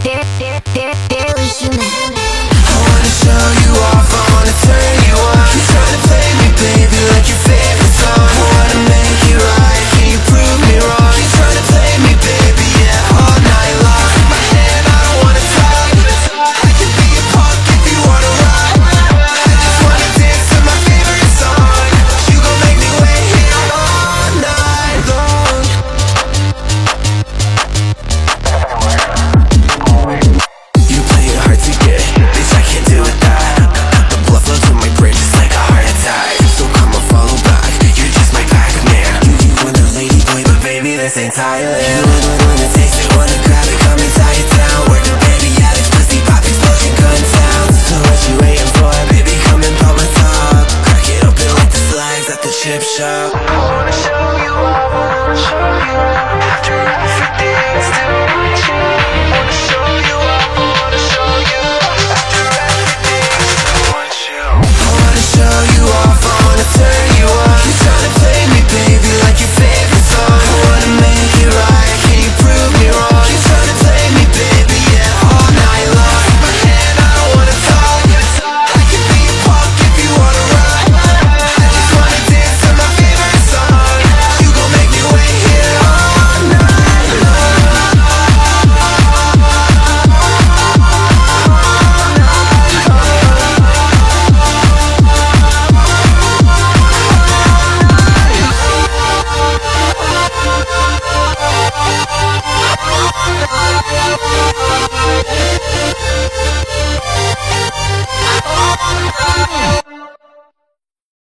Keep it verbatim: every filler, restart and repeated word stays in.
I wanna show you off, I wanna turn you on. You tryna play me, baby, like your favorite song. I wanna make it right, can you prove me wrong? You tryna play me, baby, yeah, all night long. My hand, I don't wanna talk. I can be a punk if you wanna rock. I just wanna dance to my favorite song. You gon' make me wait here all night long. You play it hard to get, bitch, I can't deal with that. The blood flows to my brain just like a heart attack. So come on, follow back, you're just my Pac-Man. You, you want a lady boy, but baby, this ain't Thailand. You wanna, wanna taste it, wanna grab it, come and tie it down. Work the baby, yeah, this pussy pop explosion gun sounds. So what you waiting for, baby, come and pop my top. Crack it open like the slides at the chip shop. I wanna show